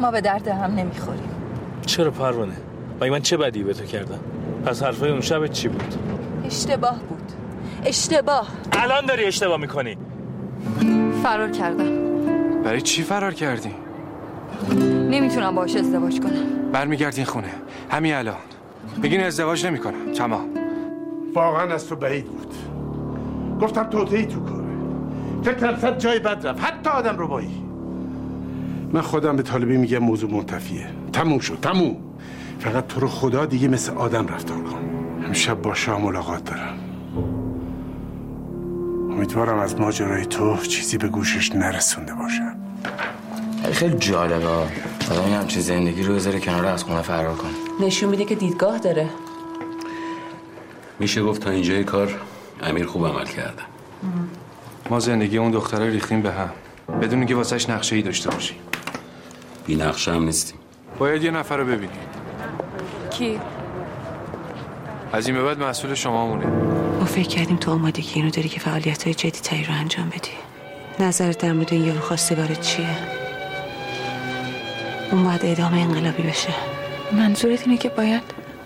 ما به درد هم نمیخوریم. چرا پروانه؟ مگه من چه بدی به تو کردم؟ پس حرفای اون شب چی بود؟ اشتباه بود. اشتباه. الان داری اشتباه میکنی. فرار کردم. برای چی فرار کردی؟ نمیتونم باهاش ازدواج کنم. برمیگردین خونه همین الان. بگین ازدواج نمیکنم. تمام. واقعا از تو بعید بود. گفتم توطئه‌ای تو کاره. فکرم صد جای بد رفت، حتی آدم ربایی. من خودم به طالبی میگم موضوع منتفیه. تموم شد، تموم. فقط تو رو خدا دیگه مثل آدم رفتار کن. امشب با شاه ملاقات دارم. امیدوارم از ماجرای تو چیزی به گوشش نرسونده باشم. خیلی جالبه. آدم همچین زندگی رو بذاره کنار از خونه فرار کن. نشون میده که دیدگاه داره. میشه گفت تا اینجای کار امیر خوب عمل کرده. ما زندگی اون دختره ریختیم به هم بدون اینکه واسش نقشه‌ای داشته باشیم. بی نقشه هم نیستیم. باید یه نفر رو ببینیم. کی؟ از این به بعد مسئول شما مونه. ما فکر کردیم تو آمادگی اینو داری که فعالیت‌های جدی‌تری رو انجام بدی. نظرت در مورد این یارو خواستگارت چیه؟ اون باید اعدام انقلابی بشه. منظورت اینه که باید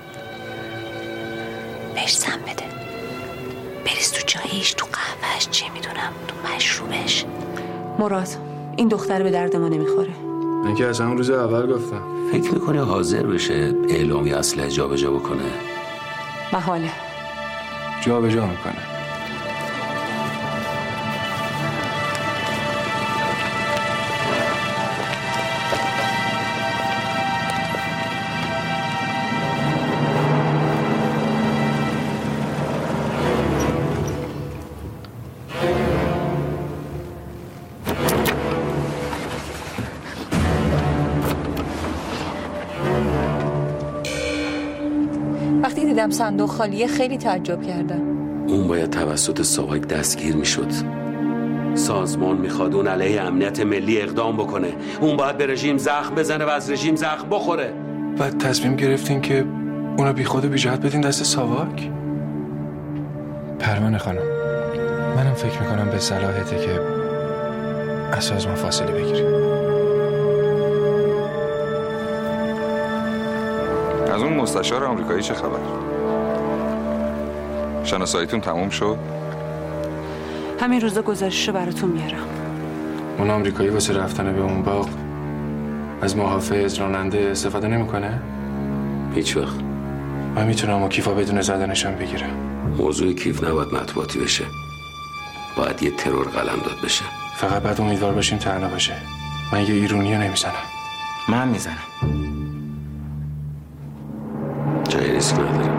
بهش سم بده، بریز تو چایش، تو قهوهش، چه میدونم، تو مشروبش. مراد، این دختر به درد ما نمیخوره. من که از همون روز اول گفتم. فکر میکنه حاضر بشه اعلامی اسلحه جابجا بکنه؟ محاله. جابجا میکنه. وقتی دیدم صندوق خالیه خیلی تعجب کردم. اون باید توسط ساواک دستگیر میشد. سازمان میخواد اون علیه امنیت ملی اقدام بکنه. اون باید به رژیم زخم بزنه و از رژیم زخم بخوره. بعد تصمیم گرفتین که اونو بی خود و بی جهت بدین دست ساواک؟ پروانه خانم، منم فکر میکنم به صلاحته که از سازمان فاصله بگیریم. از اون مستشار آمریکایی چه خبر؟ شناساییتون تموم شد؟ همین روزا گزارششو براتون میارم. اون آمریکایی واسه رفتن به اون باغ از محافظ راننده استفاده نمیکنه؟ هیچ وقت. من میتونم و کیفا بدون زدنشم بگیرم. موضوع کیف نباید مطبوعاتی بشه. باید یه ترور قلم داد بشه. فقط بعد امیدوار باشیم تنها باشه. من یه ایرونیو نمیزنم. من میزنم. جای ریسک نداره.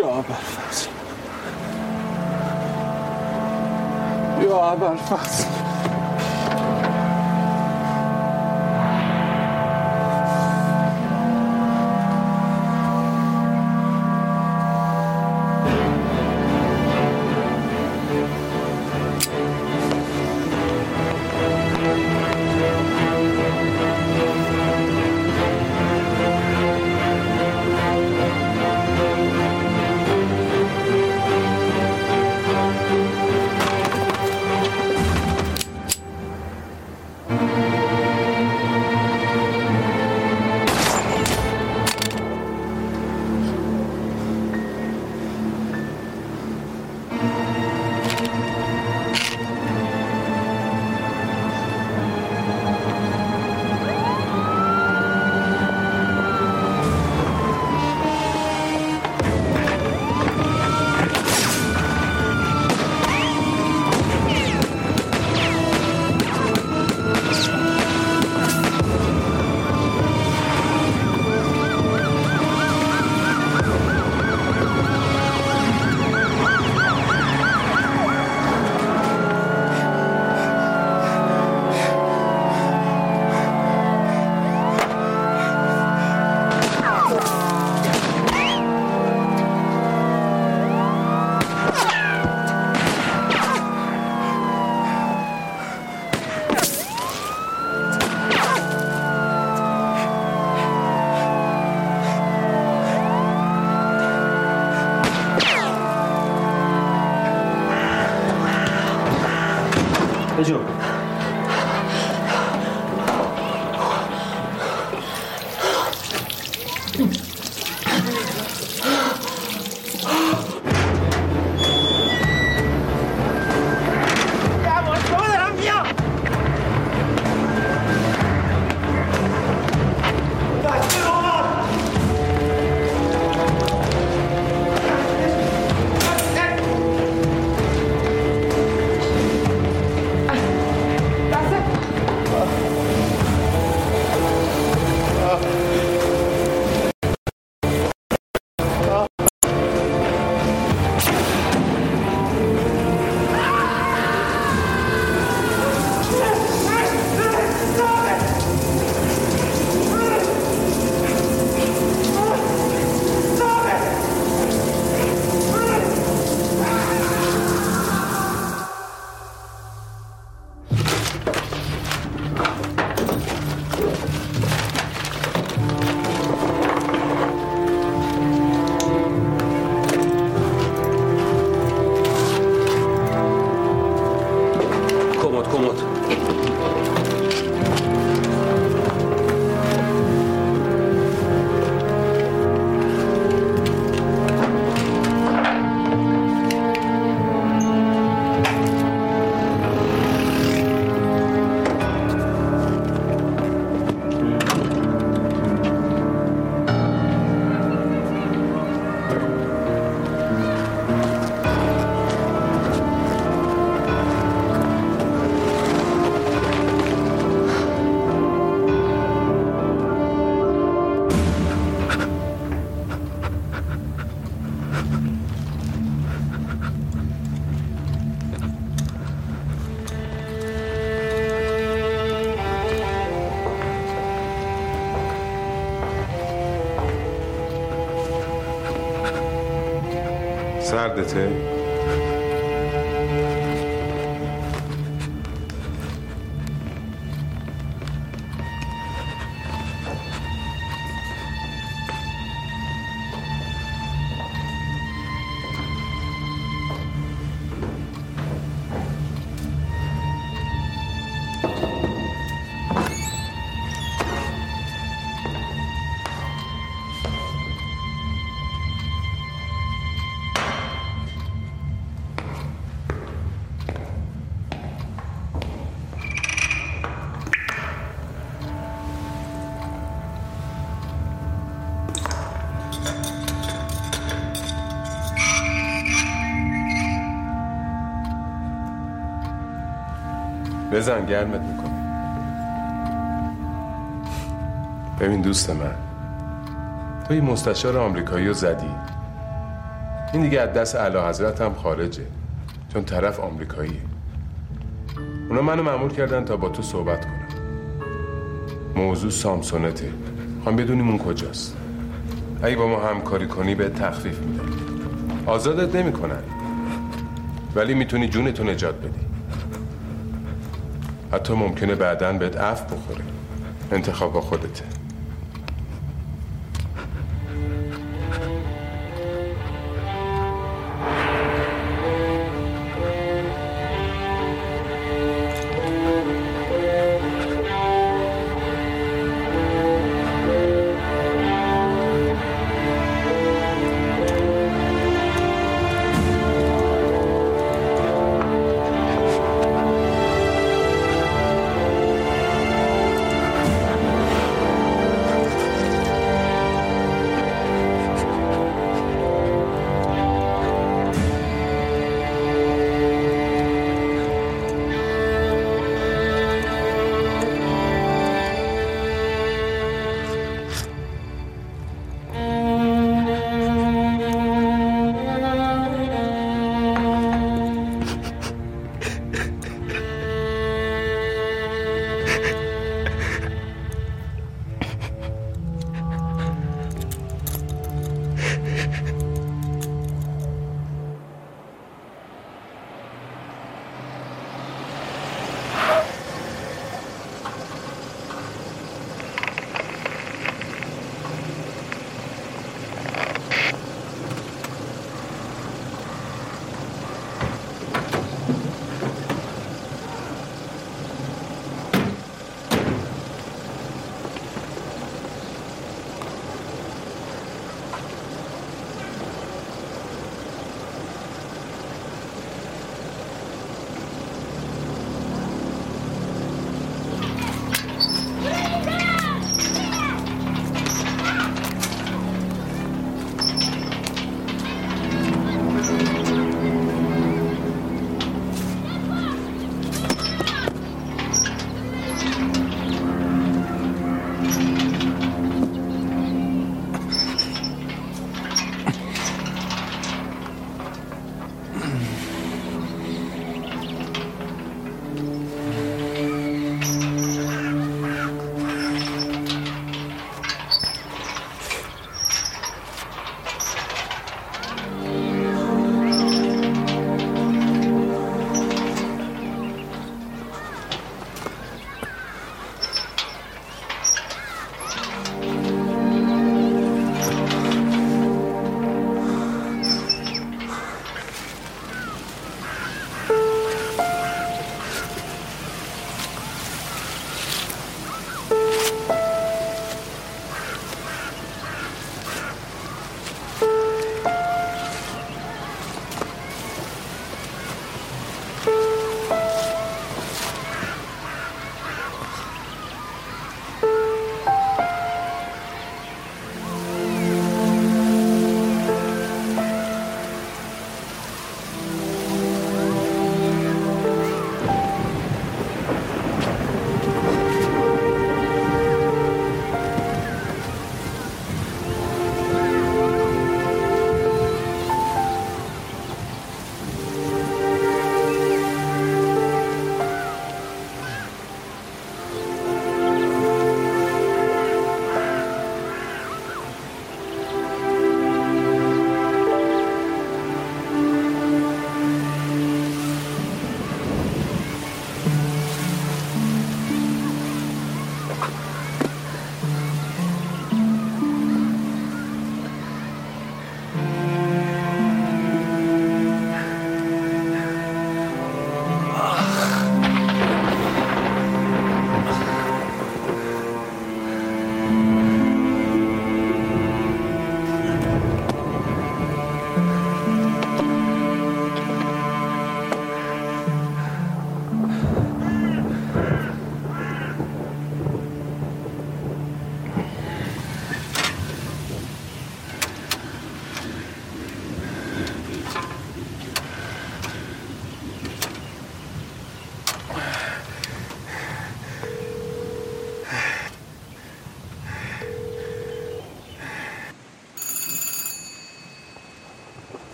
یا ابوالفضل، یا ابوالفضل. بجو. سردته؟ بزن گرمت میکنه. ببین دوست من، تو این مستشار آمریکایی رو زدی، این دیگه از دست اعلیحضرت هم خارجه، چون طرف آمریکاییه. اونا منو مأمور کردن تا با تو صحبت کنم. موضوع سامسونته، میخوام بدونیم اون کجاست. اگه با ما همکاری کنی به تخفیف میدن. آزادت نمیکنن، ولی میتونی جونتو نجات بدی. حتی ممکنه بعداً بهت عفو بخوره. انتخاب با خودته.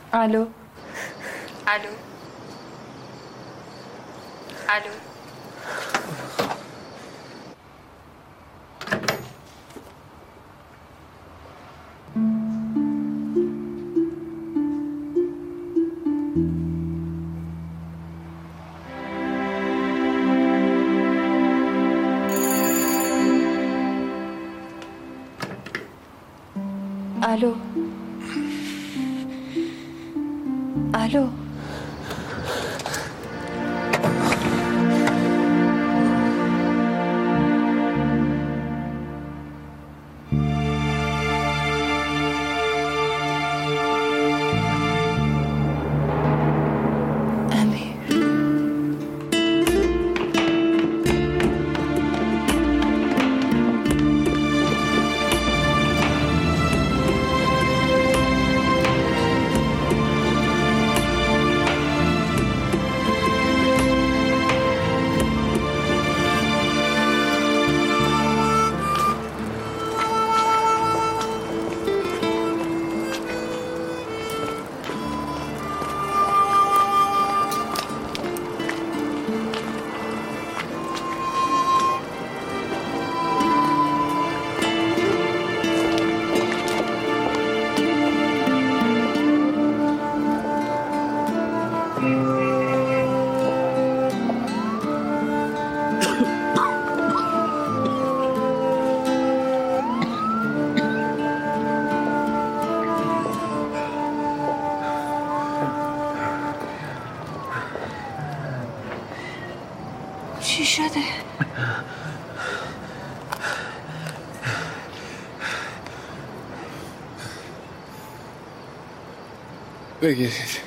الو. الو. الو. الو. الو. چی شده؟ بگیرید.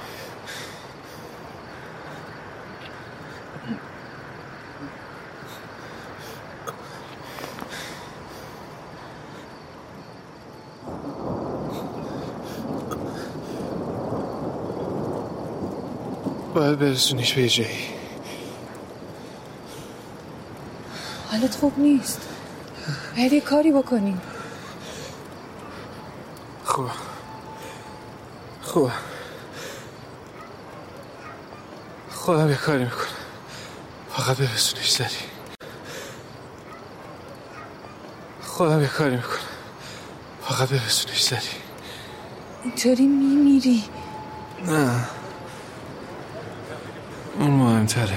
باید برسونیش به جایی. حالت خوب نیست. باید یه کاری بکنیم. خوبه. خودم یه کاری میکنم. فقط برسونیش سری. اینطوری میمیری. نه، اون مهمتره.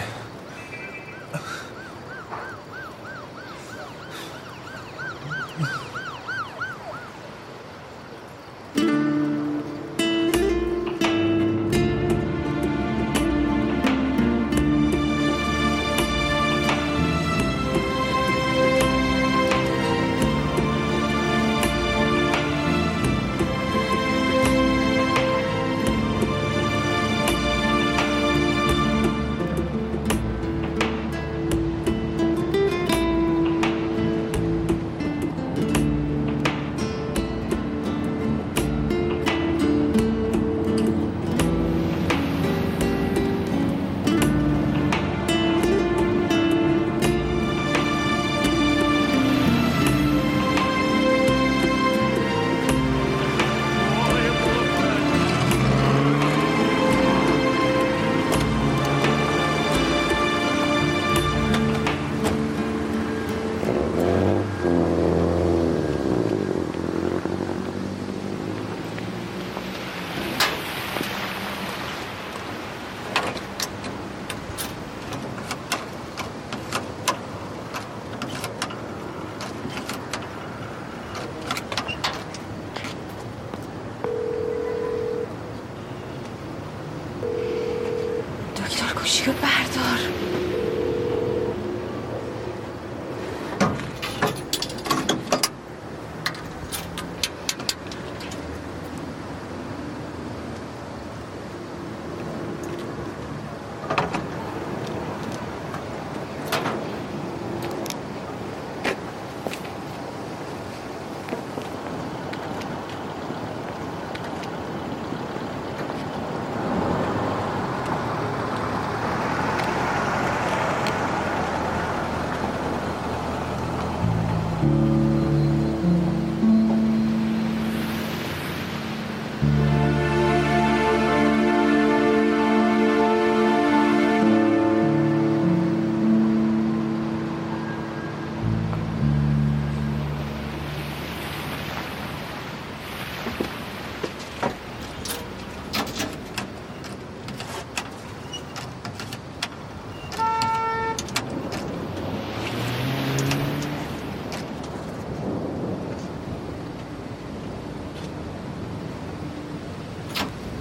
گوشی رو بردار.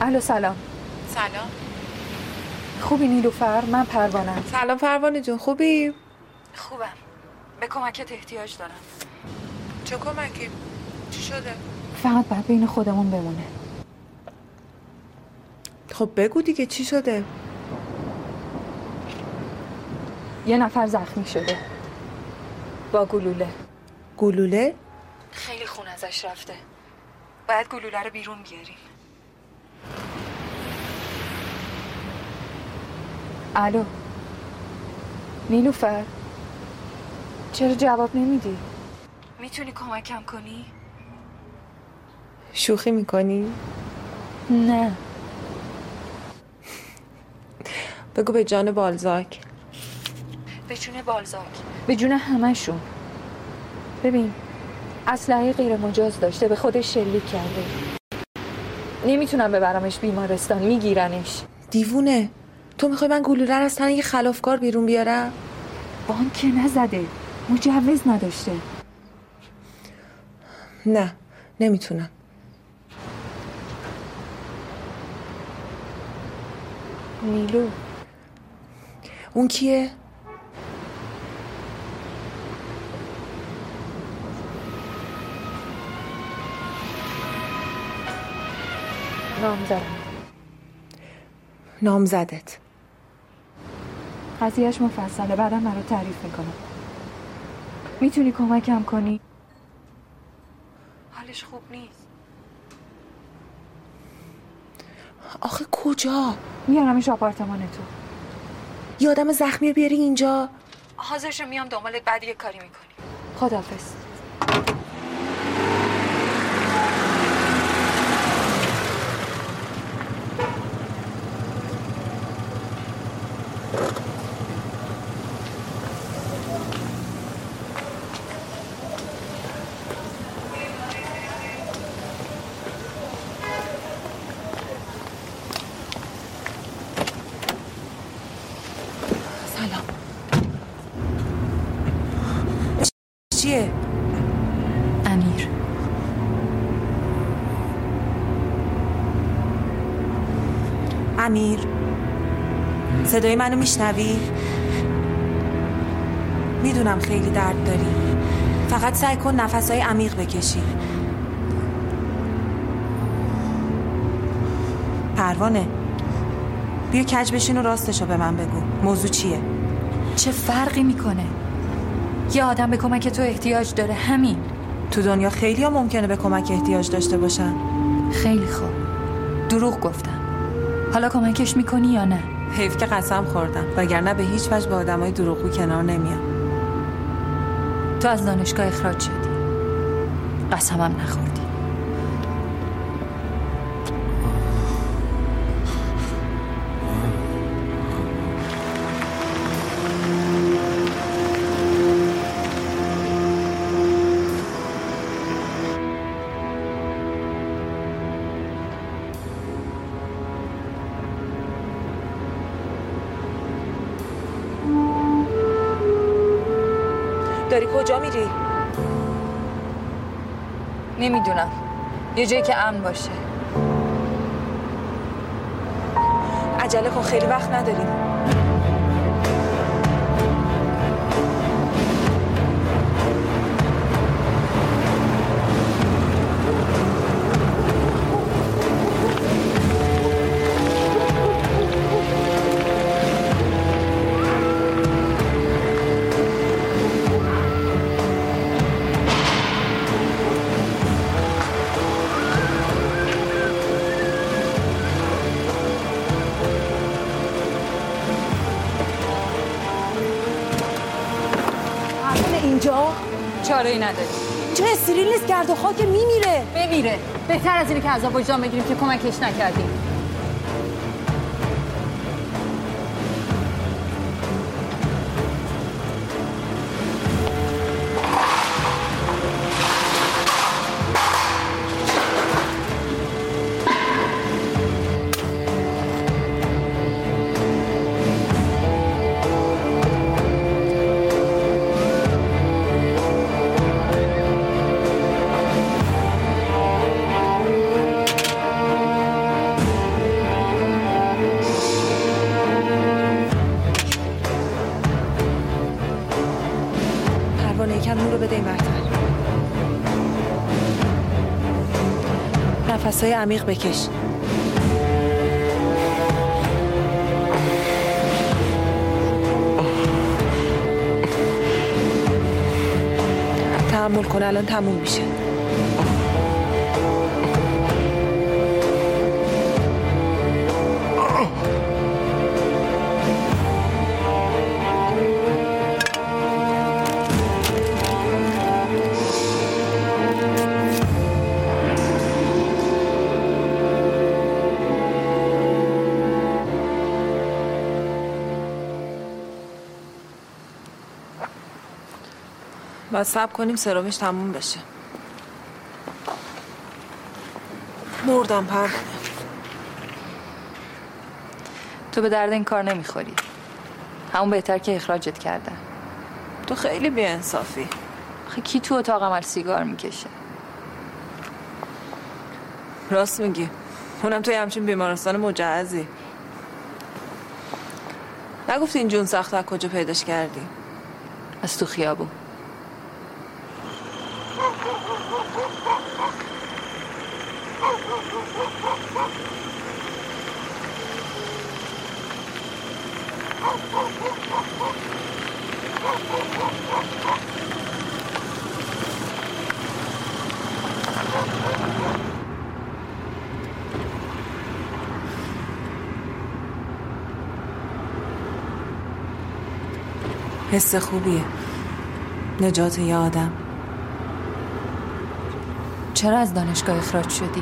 الو سلام. سلام. خوبی نیلوفر؟ من پروانه‌ام. سلام پروانه جون، خوبی؟ خوبم. به کمکت احتیاج دارم. چه کمکی؟ چی شده؟ فقط باید بین خودمون بمونه. خب بگو دیگه چی شده؟ یه نفر زخمی شده با گلوله. گلوله؟ خیلی خون ازش رفته. باید گلوله رو بیرون بیاریم. الو نیلوفر، چرا جواب نمیدی؟ میتونی کمکم کنی؟ شوخی میکنی؟ نه. بگو به جان بالزاک. به جون بالزاک، به جون همشون. ببین اسلحه غیر مجاز داشته، به خودش شلیک کرده. نمیتونم ببرمش بیمارستان، میگیرنش. دیوونه، تو میخوای من گلوله رو از تن یه خلافکار بیرون بیارم؟ بانک که نزده، مجوز نداشته. نه نمیتونم. نیلو. اون کیه؟ نامزدت. قضیهش مفصله، بعدم برای تعریف میکنم. میتونی کمکم کنی؟ حالش خوب نیست. آخه کجا؟ میارمش آپارتمان تو. یه آدم زخمی رو بیاری اینجا؟ حاضرشو میام دنبالت، بعد یه کاری میکنی. خداحافظ. چیه؟ امیر. امیر، صدای منو میشنوی؟ میدونم خیلی درد داری، فقط سعی کن نفسای عمیق بکشی. پروانه، بیا کج بشین و راستشو به من بگو. موضوع چیه؟ چه فرقی میکنه؟ یه آدم به کمک تو احتیاج داره، همین. تو دنیا خیلی ها ممکنه به کمک احتیاج داشته باشن. خیلی خوب، دروغ گفتم. حالا کمکش میکنی یا نه؟ حیف که قسم خوردم، وگرنه به هیچ وجه با آدمای دروغگو کنار نمیام. تو از دانشگاه اخراج شدی، قسمم نخوردی. داری کجا میری؟ نمیدونم، یه جایی که امن باشه. عجله کن، خیلی وقت نداریم. اینجا چاره‌ای نداری. چه استریل نیست، گرد و خاک بمیره. بهتر از اینه که عذاب وجدان بگیریم که کمکش نکردیم. نفسای عمیق بکش. تحمل کن، الان تموم میشه. باید صبر کنیم سرمش تموم بشه. مردم پروانه. تو به درد این کار نمیخوری. همون بهتر که اخراجت کردن. تو خیلی بی‌انصافی. آخه کی تو اتاق عمل سیگار میکشه؟ راست میگی. اونم توی همچین بیمارستان مجهزی. نگفتی این جون سخت از کجا پیداش کردی؟ از تو خیابون. حس خوبیه. نجات یه آدم. چرا از دانشگاه اخراج شدی؟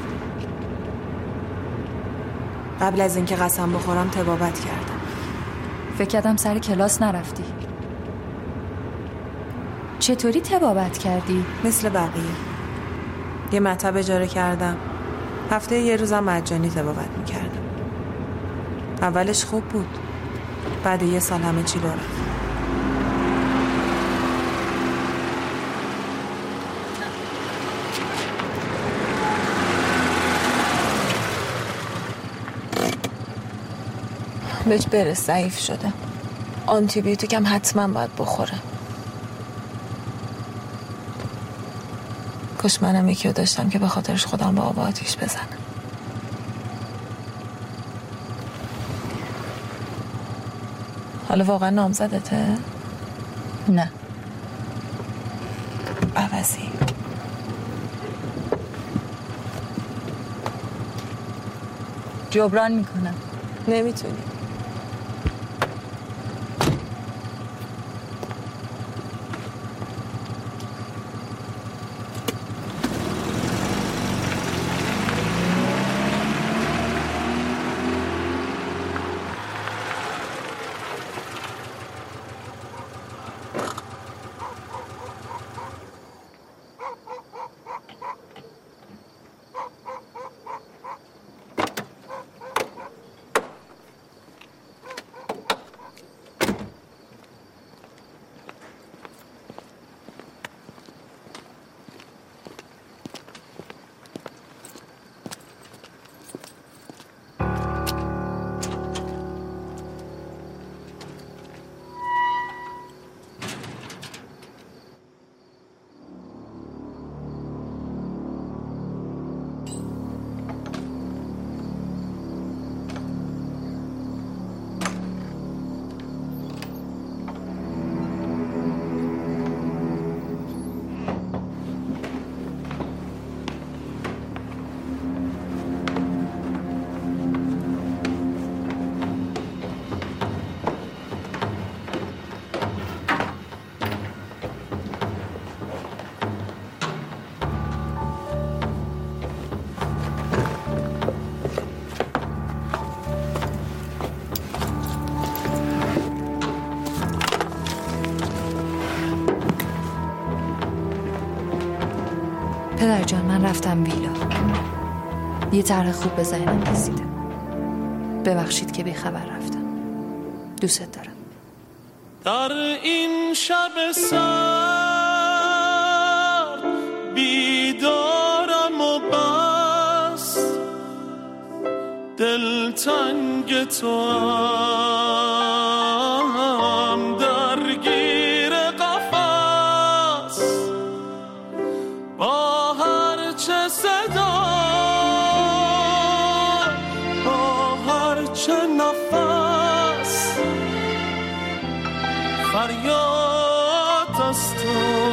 قبل از اینکه قسم بخورم طبابت کردم. فکر کردم سر کلاس نرفتی. چطوری طبابت کردی؟ مثل بقیه. یه مطب اجاره کردم. هفته یه روزم مجانی طبابت میکردم. اولش خوب بود. بعد یه سال همه چی رو رفت. بهش برس، ضعیف شده. آنتی بیوتیک هم حتما باید بخوره. کاش منم یکی رو داشتم که به خاطرش خودم با آب آتیش بزنم. حالا واقعا نامزدته؟ نه. عوضی. جبران میکنم. نمیتونی. پدر جان، من رفتم ویلا. یه طرح خوب به ذهنم رسیده. ببخشید که بیخبر رفتم. دوست دارم. در این شب سرد بیدارم و بس دلتنگ تو هم درگیر قفس با هر چه صدا آتش نفس فریاد از تو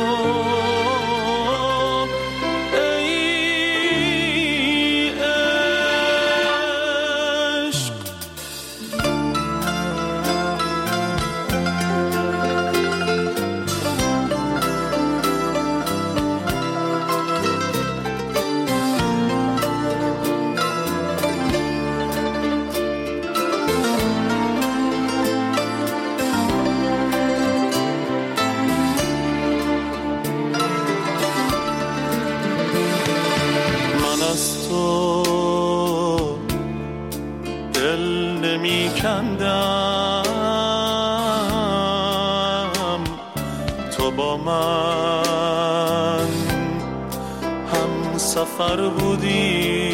تو با من هم سفر بودی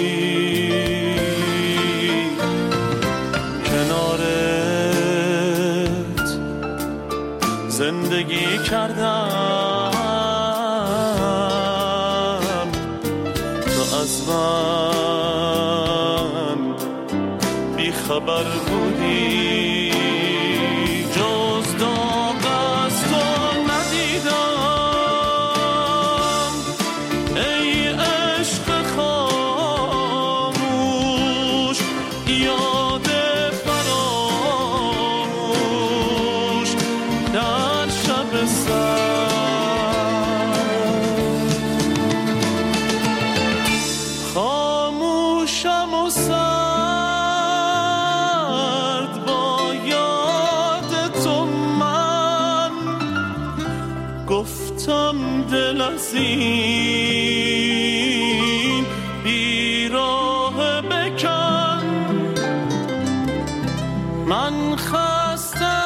کنارت زندگی کردم تو از من بی خبر بودی جز داغ از تو ندیدم ای عشق خاموش یاد فراموش در شب سرد خاموشم و گفتم دل از این بیراه بکن من خسته